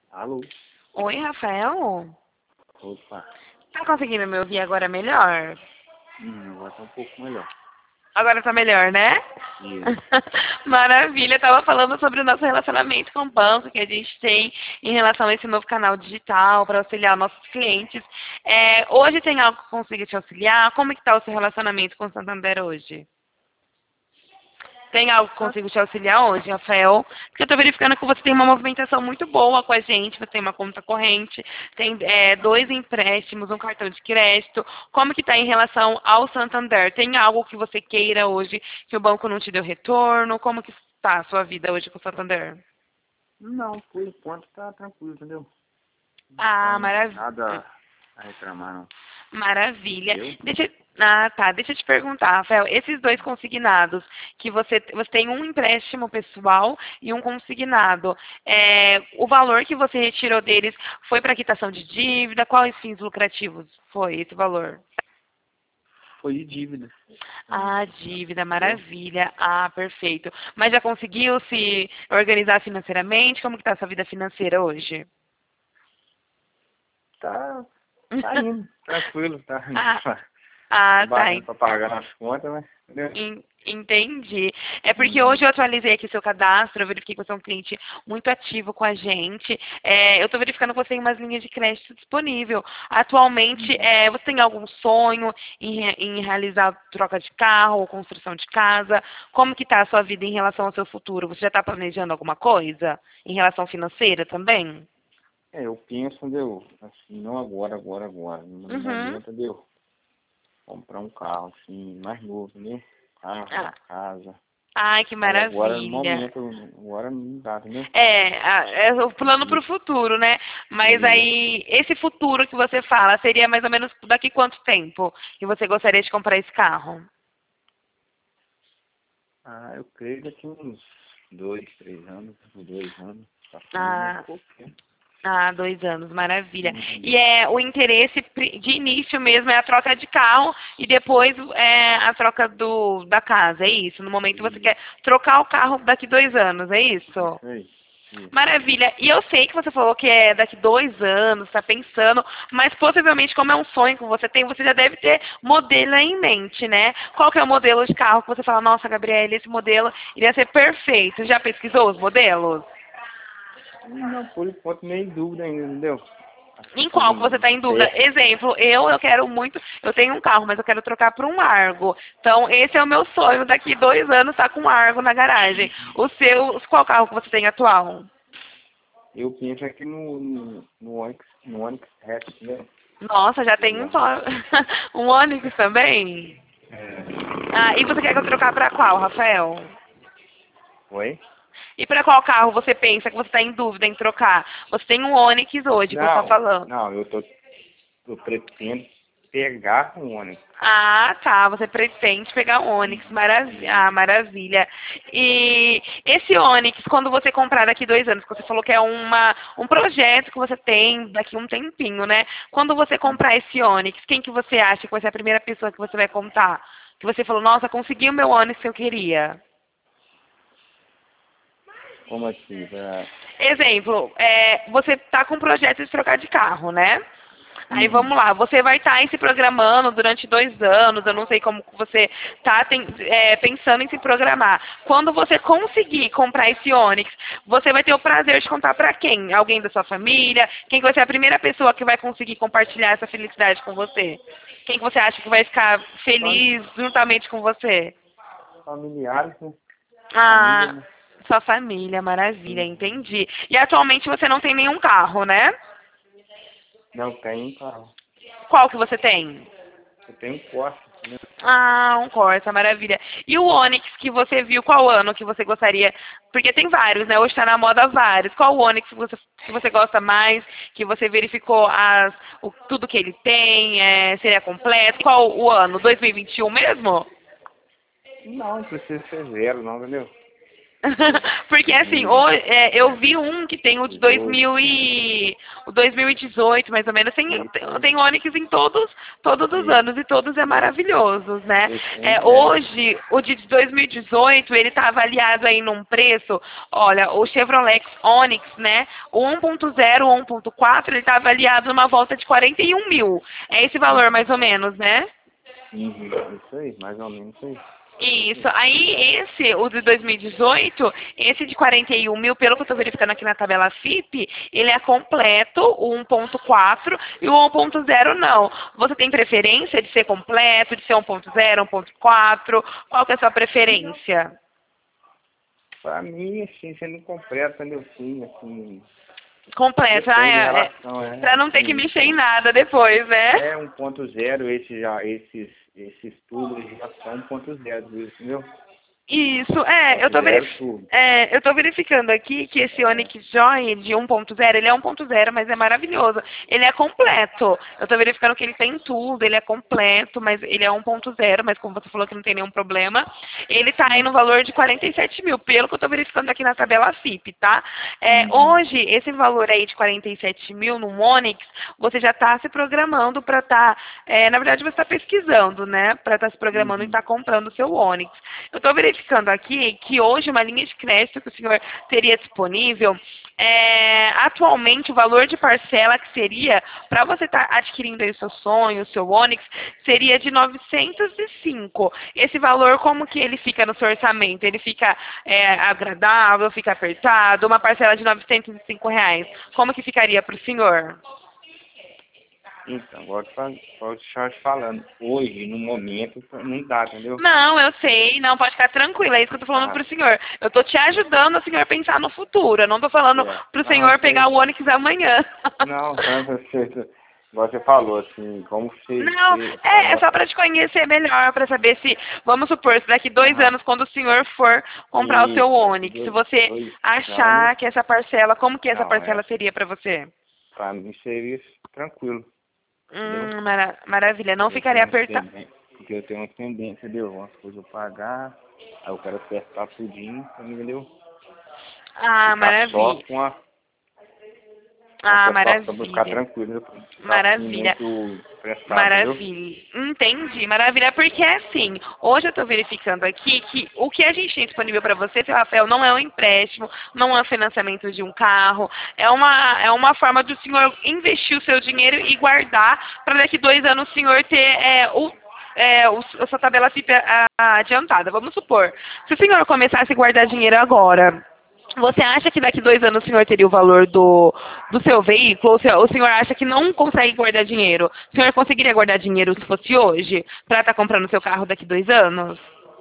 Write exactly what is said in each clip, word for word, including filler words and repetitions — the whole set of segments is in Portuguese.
Alô? Oi, Rafael? Opa. Tá conseguindo me ouvir agora melhor? Hum, agora tá um pouco melhor. Agora tá melhor, né? Isso. Maravilha, eu tava falando sobre o nosso relacionamento com o banco que a gente tem em relação a esse novo canal digital para auxiliar nossos clientes. É, hoje tem algo que consiga te auxiliar? Como que tá o seu relacionamento com o Santander hoje? Tem algo que Tá. consigo te auxiliar hoje, Rafael? Porque eu estou verificando que você tem uma movimentação muito boa com a gente, você tem uma conta corrente, tem é, dois empréstimos, um cartão de crédito. Como que está em relação ao Santander? Tem algo que você queira hoje que o banco não te deu retorno? Como que está a sua vida hoje com o Santander? Não, por enquanto tá tranquilo, entendeu? Não Ah, tem maravilha. nada a reclamar, não. Maravilha. Eu? Deixa, ah, tá. Deixa eu te perguntar, Rafael. Esses dois consignados, que você, você tem um empréstimo pessoal e um consignado. É, o valor que você retirou deles foi para quitação de dívida? Quais fins lucrativos foi esse valor? Foi de dívida. Ah, dívida, Entendeu? maravilha. Ah, perfeito. Mas já conseguiu se organizar financeiramente? Como que está a sua vida financeira hoje? Tá, tá indo, tranquilo, tá Ah, tá ah, tá. batendo pra pagar nas contas, mas, entendeu? En- Entendi. É porque Uhum. hoje eu atualizei aqui o seu cadastro, eu verifiquei que você é um cliente muito ativo com a gente. É, eu estou verificando que você tem umas linhas de crédito disponível. Atualmente, Uhum. é, você tem algum sonho em, re- em realizar troca de carro ou construção de casa? Como que está a sua vida em relação ao seu futuro? Você já está planejando alguma coisa em relação financeira também? É, eu penso, entendeu? Assim, não agora, agora, agora. No Uhum. momento, entendeu? Comprar um carro, assim, mais novo, né? Carro, uma Ah, casa. ai, que Mas agora, no maravilha. momento, agora não dá, entendeu? É, a- é o plano para o Isso, futuro, né? Mas isso. aí, esse futuro que você fala, seria mais ou menos daqui quanto tempo que você gostaria de comprar esse carro? Ah, eu creio daqui uns dois, três anos, uns dois anos pra frente, né? Ah, Pouquinho. ah, dois anos, maravilha. Uhum. E é o interesse pri- de início mesmo é a troca de carro e depois é a troca do, da casa, é isso? No momento você quer Isso, trocar o carro daqui dois anos, é isso? isso aí. Isso. Maravilha. E eu sei que você falou que é daqui dois anos, está pensando, mas possivelmente, como é um sonho que você tem, você já deve ter modelo aí em mente, né? Qual que é o modelo de carro que você fala, nossa, Gabriela, esse modelo iria ser perfeito. Já pesquisou os modelos? Não, por enquanto, nem dúvida ainda, entendeu? Em qual que você Assim, está em dúvida? certo. Exemplo, eu, eu quero muito, eu tenho um carro, mas eu quero trocar por um Argo. Então, esse é o meu sonho, daqui dois anos estar com um Argo na garagem. O seu, qual carro que você tem atual? Eu penso aqui no, no, no Onix, no Onix Hatch, entendeu? Nossa, já tem Sei um lá. só. Um Onix também? É. Ah, e você quer que eu trocar para qual, Rafael? Oi? E para qual carro você pensa que você está em dúvida em trocar? Você tem um Onix hoje, que você está Não, falando. não, eu tô, eu pretendo pegar um Onix. Ah, tá. Você pretende pegar um Onix. Maravilha. Ah, Isso. maravilha. E esse Onix, quando você comprar daqui dois anos, que você falou que é uma, um projeto que você tem daqui um tempinho, né? Quando você comprar esse Onix, quem que você acha que vai ser a primeira pessoa que você vai contar? Que você falou, nossa, consegui o meu Onix que eu queria. Como assim? Pra... Exemplo, é, você está com um projeto de trocar de carro, né? Aí Uhum. vamos lá, você vai estar se programando durante dois anos, eu não sei como que você está pensando em se programar. Quando você conseguir comprar esse Onix, você vai ter o prazer de contar para quem? Alguém da sua família? Quem que vai ser a primeira pessoa que vai conseguir compartilhar essa felicidade com você? Quem que você acha que vai ficar Fam- feliz juntamente com você? Familiares, né? Família, Ah, né? sua família, maravilha, Uhum. entendi. E atualmente você não tem nenhum carro, né? Não, tem um carro. Qual que você tem? Eu tenho um Corsa, né? Ah, um Corsa, maravilha. E o Onix que você viu, qual ano que você gostaria? Porque tem vários, né? Hoje está na moda vários. Qual o Onix que você, que você gosta mais? Que você verificou as, o, tudo que ele tem? É, seria completo? Qual o ano? dois mil e vinte e um mesmo? Não, não precisa ser zero, não, entendeu? Porque assim, o, é, eu vi um que tem o de dois mil e o dois mil e dezoito, mais ou menos, tem, tem, tem Onix em todos, todos os anos e todos é maravilhosos, né? É, hoje, o de dois mil e dezoito, ele tá avaliado aí num preço, olha, o Chevrolet Onix, né? O um ponto zero, o um ponto quatro, ele tá avaliado numa volta de quarenta e um mil. É esse valor mais ou menos, né? Uhum, isso aí, mais ou menos isso aí. Isso. Aí esse, o de dois mil e dezoito, esse de quarenta e um mil, pelo que eu estou verificando aqui na tabela F I P, ele é completo, o um ponto quatro, e o um ponto zero não. Você tem preferência de ser completo, de ser um ponto zero, um ponto quatro? Qual que é a sua preferência? Pra mim, assim, sendo completo, entendeu? Sim, assim... Completo, ah, é, relação, é, é, pra não ter assim, que mexer em nada depois, né? É um ponto zero, esse já, esses, esses tubos já são um ponto zero, entendeu? Isso, é, eu tô, verif é, eu tô verificando aqui que esse Onix Joy de um ponto zero, ele é um ponto zero, mas é maravilhoso. Ele é completo. Eu tô verificando que ele tem tudo, ele é completo, mas ele é um ponto zero, mas como você falou que não tem nenhum problema, ele tá aí no valor de quarenta e sete mil, pelo que eu tô verificando aqui na tabela F I P, tá? É, Uhum. Hoje, esse valor aí de quarenta e sete mil no Onix, você já tá se programando para tá, é, na verdade você tá pesquisando, né, para tá se programando Uhum. e tá comprando o seu Onix. Eu tô verificando verificando aqui que hoje uma linha de crédito que o senhor teria disponível, é, atualmente o valor de parcela que seria, para você estar tá adquirindo aí o seu sonho, o seu Onix, seria de novecentos e cinco. Esse valor, como que ele fica no seu orçamento? Ele fica é, agradável, fica apertado? Uma parcela de novecentos e cinco reais, como que ficaria para o senhor? Então, agora pode estar te falando. Hoje, no momento, não dá, entendeu? Não, eu sei, não, pode ficar tranquila, é isso que eu tô falando ah. pro senhor. Eu tô te ajudando a senhor pensar no futuro, eu não tô falando é. pro não, senhor pegar o Onix amanhã. Não, não, você, você falou assim, como se... Não, se, é, é só pra te conhecer melhor, pra saber se, vamos supor, se daqui dois ah. anos, quando o senhor for comprar isso, o seu Onix, dois, se você dois, achar anos, que essa parcela, como que essa não, parcela é. seria pra você? Pra mim seria tranquilo. Hum, mara maravilha, não eu ficaria apertado. Porque eu tenho uma tendência, entendeu? Umas coisas eu pagar, aí eu quero acertar tudinho, entendeu? Ah, ficar maravilha. Só com a... Ah, maravilha. Pra ficar tranquilo. Maravilha. Maravilha. Entendi, maravilha. Porque assim, hoje eu tô verificando aqui que o que a gente tem disponível para você, seu Rafael, não é um empréstimo, não é um financiamento de um carro, é uma, é uma forma do senhor investir o seu dinheiro e guardar para daqui dois anos o senhor ter é, o É, o, a sua tabela F I P adiantada. Vamos supor, se o senhor começasse a guardar dinheiro agora, você acha que daqui dois anos o senhor teria o valor do, do seu veículo? Ou o senhor acha que não consegue guardar dinheiro? O senhor conseguiria guardar dinheiro se fosse hoje, para estar comprando seu carro daqui dois anos?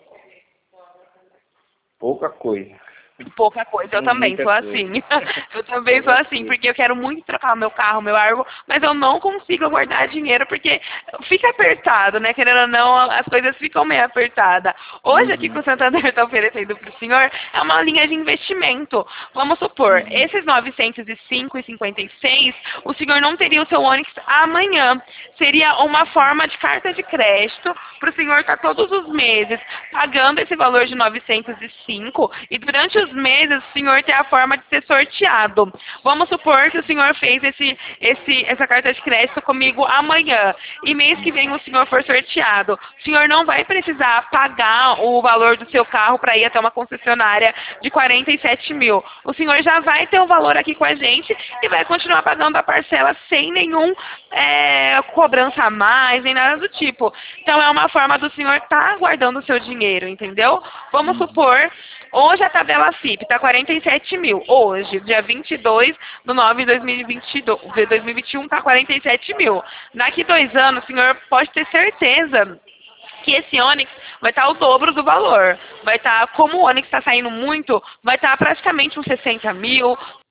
Pouca coisa. Pouca coisa, eu também sou assim. Eu também sou assim, porque eu quero muito trocar o meu carro, o meu Argo, mas eu não consigo guardar dinheiro porque fica apertado, né? Querendo ou não, as coisas ficam meio apertadas. Hoje, aqui que o Santander está oferecendo para o senhor, é uma linha de investimento. Vamos supor, esses novecentos e cinco e cinquenta e seis, o senhor não teria o seu Onix amanhã. Seria uma forma de carta de crédito para o senhor estar todos os meses pagando esse valor de novecentos e cinco e durante os meses o senhor ter a forma de ser sorteado. Vamos supor que o senhor fez esse, esse, essa carta de crédito comigo amanhã e mês que vem o senhor for sorteado. O senhor não vai precisar pagar o valor do seu carro para ir até uma concessionária de quarenta e sete mil. O senhor já vai ter o valor aqui com a gente e vai continuar pagando a parcela sem nenhum é, cobrança a mais, nem nada do tipo. Então é uma forma do senhor estar tá guardando o seu dinheiro, entendeu? Vamos supor, hoje a tabela F I P está quarenta e sete mil. Hoje, dia vinte e dois de nove de dois mil e vinte e dois, dois mil e vinte e um, está quarenta e sete mil. Daqui dois anos, o senhor pode ter certeza que esse Onix vai estar o dobro do valor. Vai estar, como o Onix está saindo muito, vai estar praticamente uns sessenta mil,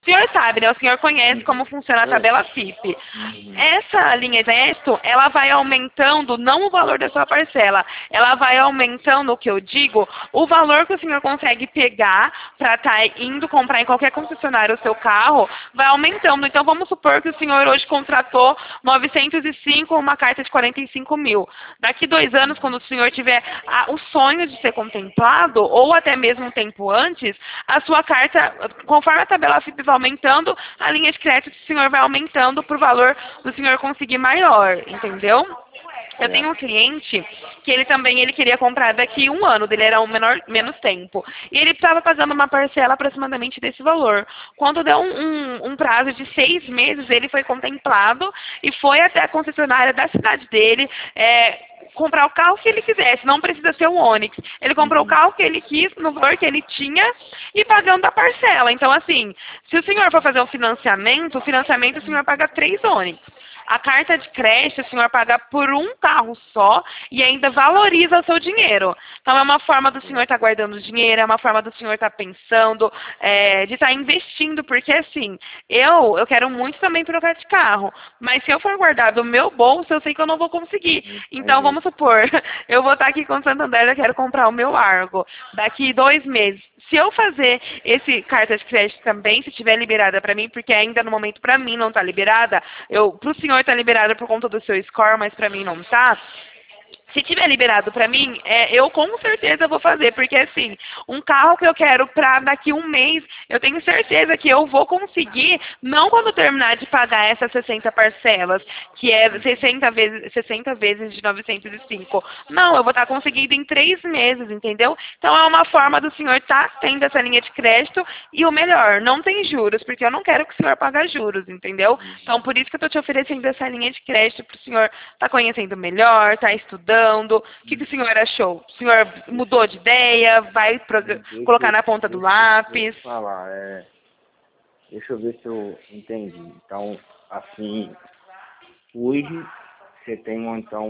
senhor sabe, né? O senhor conhece como funciona a tabela F I P. Uhum. Essa linha de crédito, ela vai aumentando, não o valor da sua parcela, ela vai aumentando, o que eu digo, o valor que o senhor consegue pegar para estar indo comprar em qualquer concessionária o seu carro, vai aumentando. Então, vamos supor que o senhor hoje contratou novecentos e cinco, uma carta de quarenta e cinco mil. Daqui dois anos, quando o senhor tiver a, o sonho de ser contemplado, ou até mesmo um tempo antes, a sua carta, conforme a tabela F I P vai aumentando, a linha de crédito do senhor vai aumentando para o valor do senhor conseguir maior, entendeu? Eu tenho um cliente que ele também ele queria comprar daqui um ano, dele era um menor, menos tempo. E ele estava pagando uma parcela aproximadamente desse valor. Quando deu um, um, um prazo de seis meses, ele foi contemplado e foi até a concessionária da cidade dele é, comprar o carro que ele quisesse, não precisa ser um Onix. Ele comprou o carro que ele quis, no valor que ele tinha e pagando a parcela. Então, assim, se o senhor for fazer um financiamento, o financiamento o senhor paga três Onix. A carta de crédito, o senhor paga por um carro só e ainda valoriza o seu dinheiro. Então, é uma forma do senhor estar guardando dinheiro, é uma forma do senhor estar pensando, é, de estar investindo, porque assim, eu, eu quero muito também trocar de carro, mas se eu for guardar do meu bolso, eu sei que eu não vou conseguir. Então, vamos supor, eu vou estar aqui com o Santander, eu quero comprar o meu Argo. Daqui dois meses, se eu fazer esse carta de crédito também, se estiver liberada para mim, porque ainda no momento para mim não está liberada, eu, para o senhor está liberada por conta do seu score, mas para mim não está. Se tiver liberado para mim, é, eu com certeza vou fazer, porque assim, um carro que eu quero para daqui um mês, eu tenho certeza que eu vou conseguir, não quando terminar de pagar essas sessenta parcelas, que é sessenta vezes, sessenta vezes de novecentos e cinco. Não, eu vou estar conseguindo em três meses, entendeu? Então é uma forma do senhor estar tá tendo essa linha de crédito e o melhor, não tem juros, porque eu não quero que o senhor pague juros, entendeu? Então por isso que eu estou te oferecendo essa linha de crédito para o senhor estar tá conhecendo melhor, estar tá estudando. O que, que o senhor achou? O senhor mudou de ideia? Vai colocar na ponta do lápis? Deixa eu falar, é... Deixa eu ver se eu entendi. Então, assim, hoje você tem então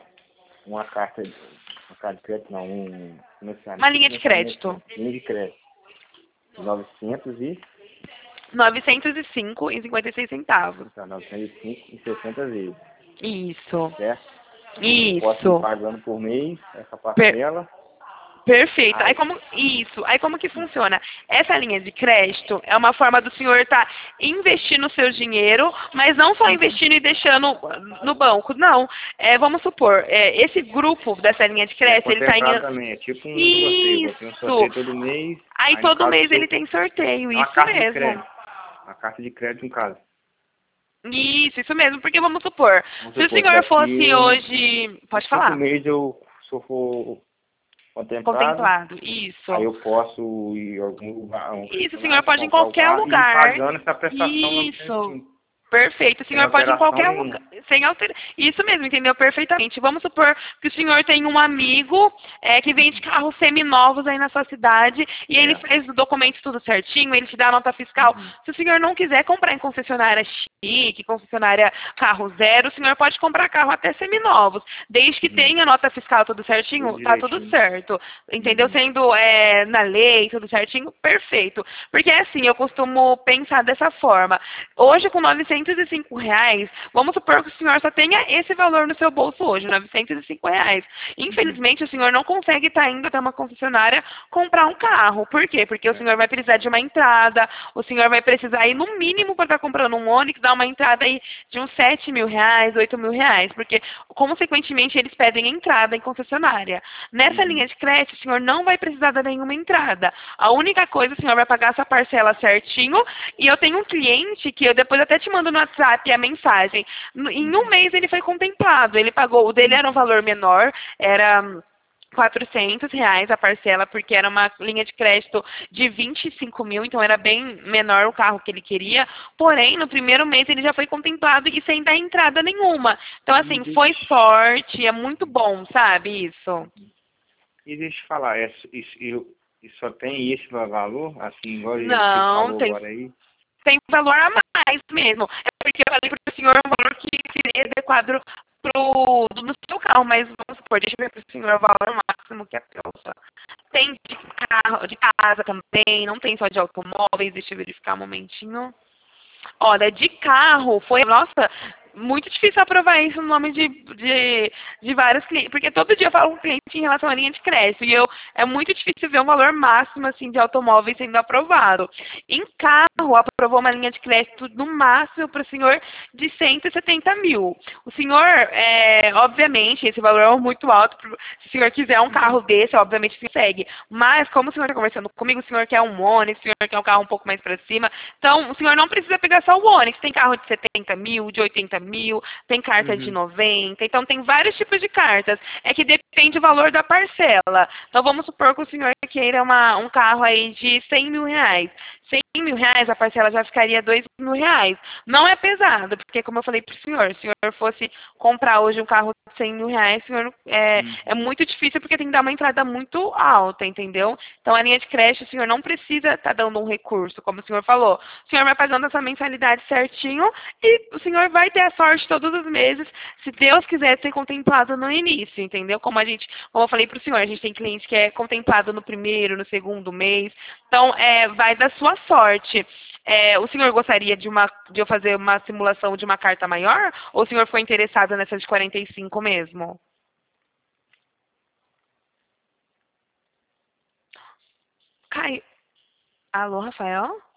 uma carta, uma carta de crédito, não, um... Uma linha de crédito. Linha de crédito. novecentos e... novecentos e cinco e cinquenta e seis centavos. Tá, novecentos e cinco e sessenta vezes. Isso. Certo? Isso. Posso ir pagando por mês essa parcela. Per Perfeito. Aí como isso, aí como que funciona? Essa linha de crédito é uma forma do senhor estar tá investindo o seu dinheiro, mas não só investindo e deixando no banco, não. É, vamos supor, é, esse grupo dessa linha de crédito, é ele está em também, é tipo um isso. sorteio, um sorteio todo mês. Aí, aí todo mês ele tem sorteio, uma isso carta mesmo. De crédito. A carta de crédito em casa. Isso, isso mesmo, porque vamos supor, vamos se supor, o senhor fosse hoje, pode falar. No mês eu sou for contemplado, contemplado, isso. Aí eu posso ir em algum lugar. Um isso, o senhor pode ir em qualquer lugar. E pagando essa prestação. Isso. Perfeito, o senhor pode ir em qualquer lugar, sem alterar. Isso mesmo, entendeu perfeitamente. Vamos supor que o senhor tem um amigo é, que vende carros seminovos aí na sua cidade e é. ele faz os documentos tudo certinho, ele te dá a nota fiscal. Uhum. Se o senhor não quiser comprar em concessionária chique, concessionária carro zero, o senhor pode comprar carro até seminovos. Desde que uhum. tenha a nota fiscal tudo certinho, tudo tá tudo certo. Entendeu? Uhum. Sendo é, na lei, tudo certinho, perfeito. Porque assim, eu costumo pensar dessa forma. Hoje, com novecentos e cinco reais, vamos supor que o senhor só tenha esse valor no seu bolso hoje, novecentos e cinco reais. Infelizmente, o senhor não consegue estar indo até uma concessionária comprar um carro. Por quê? Porque o senhor vai precisar de uma entrada, o senhor vai precisar ir no mínimo para estar comprando um Onix, dar uma entrada aí de uns sete mil reais, oito mil reais, porque, consequentemente, eles pedem entrada em concessionária. Nessa linha de crédito, o senhor não vai precisar dar nenhuma entrada. A única coisa, o senhor vai pagar essa parcela certinho, e eu tenho um cliente que eu depois até te mando no WhatsApp a mensagem. Em um mês ele foi contemplado. Ele pagou, o dele era um valor menor, era quatrocentos reais a parcela, porque era uma linha de crédito de vinte e cinco mil, então era bem menor o carro que ele queria. Porém, no primeiro mês ele já foi contemplado e sem dar entrada nenhuma. Então, assim, foi sorte, é muito bom, sabe, isso. E deixa eu falar, é, isso, isso, isso só tem esse valor? Assim, igual Não, falou tem... agora aí? Tem valor a mais mesmo. É porque eu falei para o senhor um valor que seria adequado pro, no seu carro, mas vamos supor, deixa eu ver para o senhor o valor máximo que é a pelsa. Tem de carro, de casa também, não tem só de automóveis, deixa eu verificar um momentinho. Olha, de carro foi, nossa, muito difícil aprovar isso no nome de, de, de vários clientes, porque todo dia eu falo com o cliente em relação à linha de crédito, e eu, é muito difícil ver um valor máximo assim, de automóveis sendo aprovado. Em carro, aprovou uma linha de crédito no máximo para o senhor de cento e setenta mil. O senhor, é, obviamente, esse valor é muito alto, se o senhor quiser um carro desse, obviamente o senhor segue, mas como o senhor está conversando comigo, o senhor quer um Onix, o senhor quer um carro um pouco mais para cima, então o senhor não precisa pegar só o Onix, tem carro de setenta mil, de oitenta mil, tem carta de Uhum. noventa, então tem vários tipos de cartas. É que depende do valor da parcela. Então vamos supor que o senhor queira uma, um carro aí de cem mil reais. cem mil reais, a parcela já ficaria dois mil reais. Não é pesado, porque como eu falei para o senhor, se o senhor fosse comprar hoje um carro de cem mil reais, o senhor, é, Uhum. é muito difícil porque tem que dar uma entrada muito alta, entendeu? Então a linha de crédito, o senhor não precisa estar dando um recurso, como o senhor falou. O senhor vai pagando essa mensalidade certinho e o senhor vai ter a sorte todos os meses, se Deus quiser ser contemplado no início, entendeu? Como a gente, como eu falei para o senhor, a gente tem cliente que é contemplado no primeiro, no segundo mês. Então, é, vai da sua sorte. É, o senhor gostaria de, uma, de eu fazer uma simulação de uma carta maior? Ou o senhor foi interessado nessa de quarenta e cinco mesmo? Caio. Alô, Rafael?